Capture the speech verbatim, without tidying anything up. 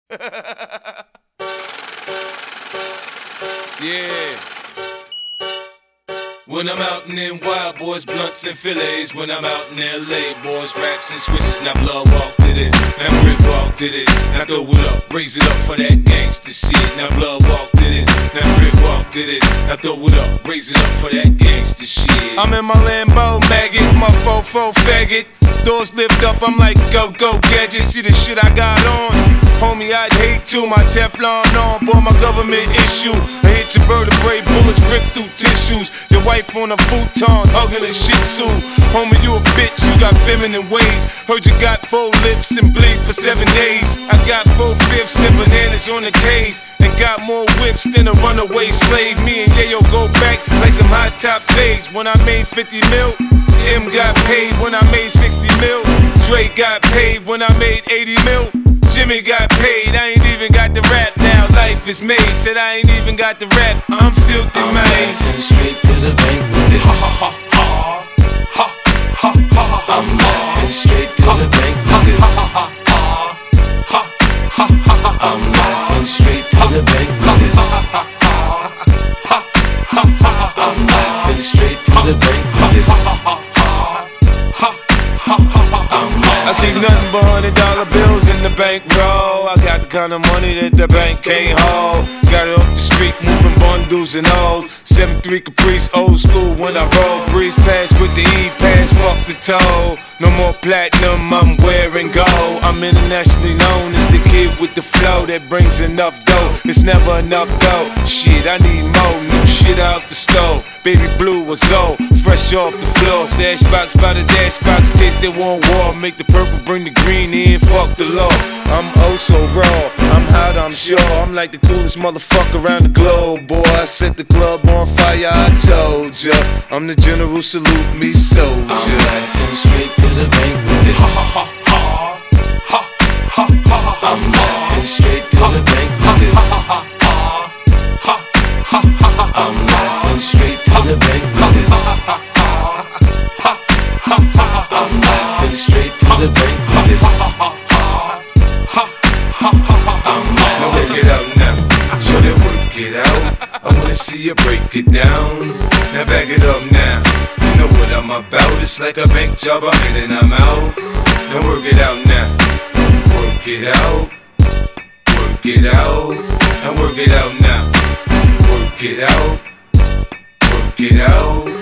Yeah. When I'm out in them wild boys, blunts and fillets. When I'm out in L A, boys, raps and switches. Now blood walk to this, now brick walk to this. Now throw it up, raise it up for that gangsta shit. Now blood walk to this, now brick walk to this. Now throw it up, raise it up for that gangsta shit. I'm in my Lambo maggot, my fofo faggot. Doors lift up, I'm like go go gadget. See the shit I got on, homie, I'd hate to. My Teflon on, boy, my government issue. I hit your vertebrae, bullets rip through tissues. Your wife on a futon, hugging a shih tzu. Homie, you a bitch, you got feminine ways. Heard you got four lips and bleed for seven days. I got four fifths and bananas on the case. And got more whips than a runaway slave. Me and Yayo go back like some hot top fades. When I made fifty mil, M got paid when I made sixty mil. Dre got paid when I made eighty mil. Jimmy got paid, I ain't even got the rap now. Life is made, said I ain't even got the rap. I'm filthy, I'm man. laughing straight to the bank with this. Ha ha ha ha ha. I'm laughing straight to the bank with this. I'm laughing straight to the bank with this. I'm laughing straight to the bank with this. I think nothing but hundred dollar bills in the bankroll. I got the kind of money that the bank can't hold. Got it off the street, moving bundles and O's. seven three Caprice, old school when I roll. Breeze pass with the E-pass, fuck the toll. No more platinum, I'm wearing gold. I'm internationally known as the kid with the flow that brings enough dough. It's never enough dough. Shit, I need more new shit out the stove. Baby blue was old, fresh off the floor. Stash box by the dash box, case they want war. Make the purple, bring the green in, fuck the law. I'm oh so raw, I'm hot, I'm sure. I'm like the coolest motherfucker around the globe, boy. I set the club on fire, I told ya. I'm the general, salute me, soldier. I'm laughing straight to the bank with this. I'm laughing straight to the bank with this. I'm laughing straight to the bank with this. I'm laughing straight to the bank with this. I'm Now work it out now, show that work it out. I wanna see you break it down. Now back it up now, you know what I'm about. It's like a bank job, I'm in and I'm out. Now work it out now, work it out, work it out. Now work it out now, work it out, work it out.